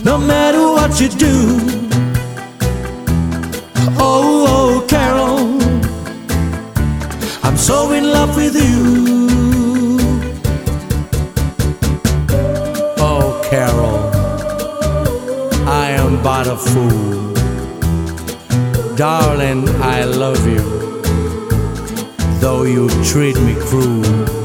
no matter what you do. Oh, oh, Carol, I'm so in love with you. Oh, Carol, I am but a fool. Darling, I love you, though you treat me cruel.